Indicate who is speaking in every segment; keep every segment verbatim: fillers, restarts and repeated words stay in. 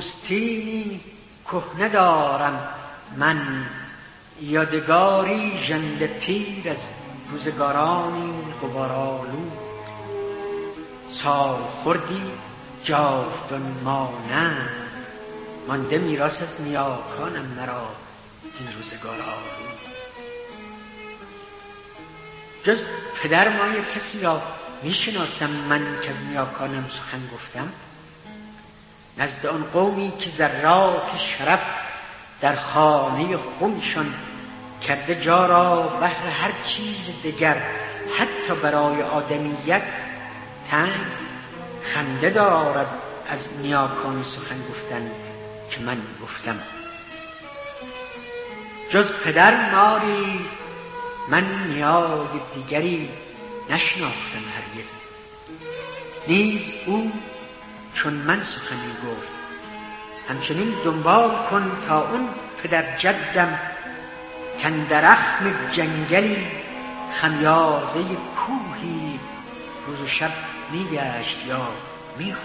Speaker 1: پوستینی کهنه دارم من، یادگاری ژنده پیر از روزگارانی غبارآلود. سال خوردی جاودان مانند، مانده میراث از نیاکانم مرا این روزگار آلود. جز پدر مای کسی را میشناسم من که از نیاکانم سخن گفتم؟ نزد آن قومی که ذرات شرف در خانه خونشان کرده جا را بهر هر چیز دیگر، حتی برای آدمیت تنگ، خنده دارد از نیاکان سخن گفتن که من گفتم. جز پدر ماری من نیای دیگری نشناختم هرگز، نیز او چون من سخنی گفت. همچنین دنبال کن تا اون پدر جدم کاندر اخم جنگلی خمیازه کوهی روز و شب میگشت یا میخفت.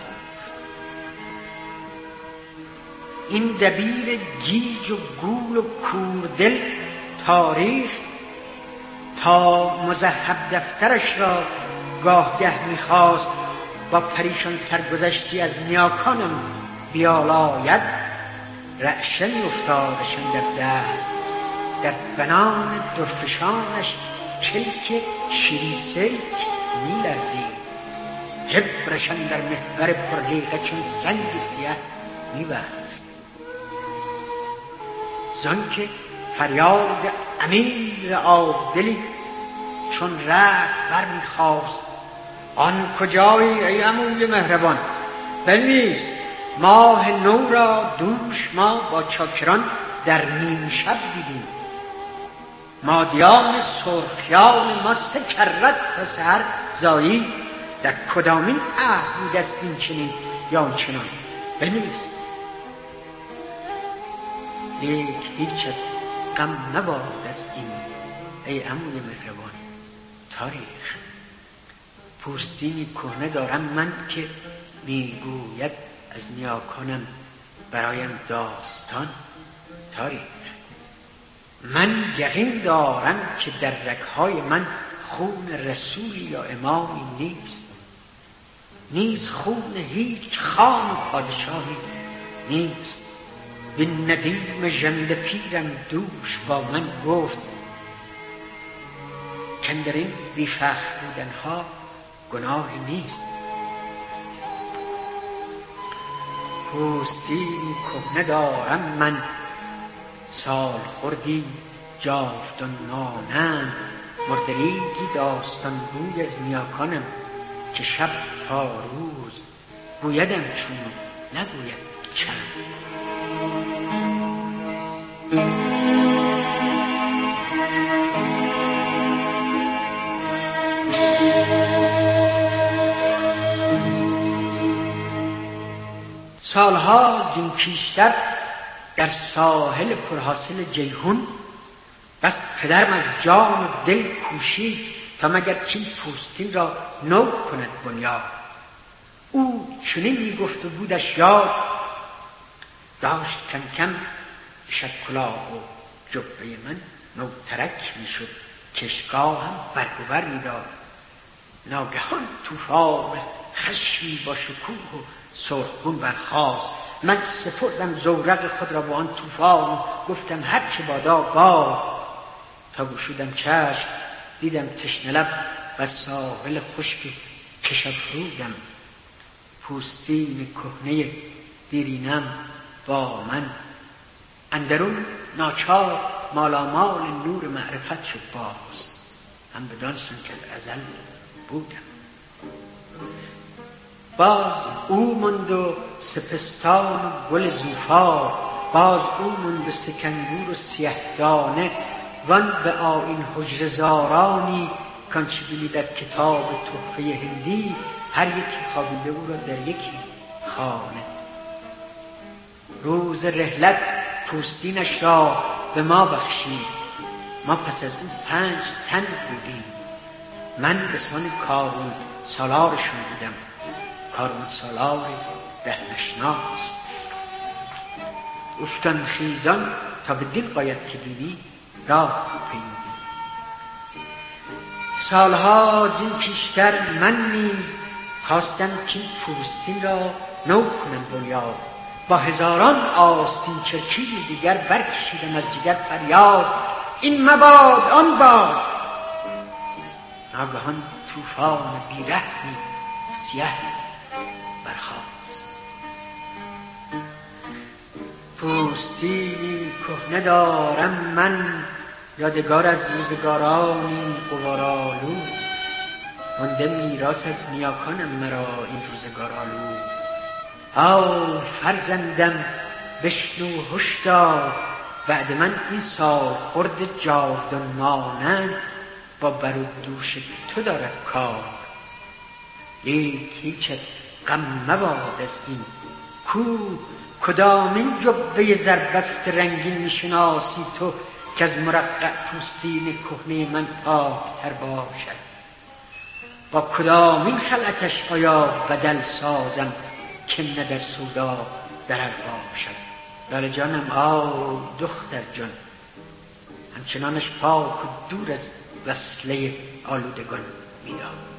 Speaker 1: این دبیر گیج و گول و کوردل تاریخ تا مذهب دفترش را گاهگه میخواست با پریشان سرگذشتی از نیاکانم بیالاید، رعشه میافتادشان در دست، در بنان درفشانش کلک شیری سلک میلرزید، حبرشان در محور پرلیقه چون سنگ سیه میبست. زانکه فریاد امیر عادلی چون رعد برمیخواست، آن کجایی ای عموی مهربان؟ بنویس ماه نو را دوش ما با چاکران در نیم شب دیدیم. مادیان سرخیان ما سه کرت تا سحر زایی، در کدامین عهد بودست این چنین یا چنان؟ بنویس. لیک هیچت غم نباد از این ای عموی مهربان تاریخ. پوستینی کهنه دارم من که میگوید از نیاکانم برایم داستان تاریخ. من یقین دارم که در رگ‌های من خون رسولی یا امامی نیست، نیز خون هیچ خان و پادشاهی نیست. بین ندیم ژنده پیرم دوش با من گفت کاندر این بی فخر بودنها گناهی نیست. پوستینی کهنه دارم من، سال خوردی جاودان مانند، مردریگی داستان گوی از نیاکانم که شب تا روز گویدم چون نگوید چند. سالها زین پیشتر در ساحل پرحاصل جیهون بس پدرم از جان و دل کوشید تا مگر کین پوستین را نو کند بنیاد. او چنین میگفت و بودش یاد، داشت کم کم شب کلاه و جبه من نوترک میشد، کشگاه هم برگوبر میداد. ناگهان طوفان خشمی با شکوه و سرخگون برخاست. من سپردم زورق خود را با آن طوفان و گفتم هر چه بادا باد. تا گشودم چشم دیدم تشنه لب و ساحل خشک کشافرودم. پوستین کهنه دیرینم با من اندرون ناچار مالامال نور معرفت شد باز، هم بدان سان که از ازل بودم. باز او ماند و سپستان و گل زوفار، باز او ماند و سکنگور و سیه دانه، وان به آیین حجره زارانی کانچه بینی در کتاب تحفه هندی، هر یکی خوابیده او را در یکی خانه. روز رحلت پوستینش را به ما بخشید، ما پس از او پنج تن بودیم. من بسان کارون سالارشون بودم، کارون سالار ده نشناس. افتان خیزان تا به دل باید که دیوی راه پیمودی. سالها زین پیشتر من نیز خواستم که پوستین را نو کنم بنیاد، با هزاران آستین چرکی دیگر برکشیدم از جگر فریاد این مباد آن باد. ناگهان طوفان بیرحمی سیه برخاست. پوستینی کهنه دارم من یادگار از روزگارانی غبارآلود، مانده میراث از نیاکانم مرا این روزگارآلود. آی فرزندم بشنو هشدار، بعد من این سال خورد جاودان مانند با بر و دوش تو دارد کار. لیک هیچت غم مباد از این کو، کدامین جبه زربفت رنگین میشناسی تو که از مرقع پوستین کهنه من پاکتر باشد. با کدامین خلعتش آیا بدل سازم که نه در سودا ضرر باشد. لاله جانم آی دختر جان، همچنانش پاک و دور از وصله آلودگان میدان.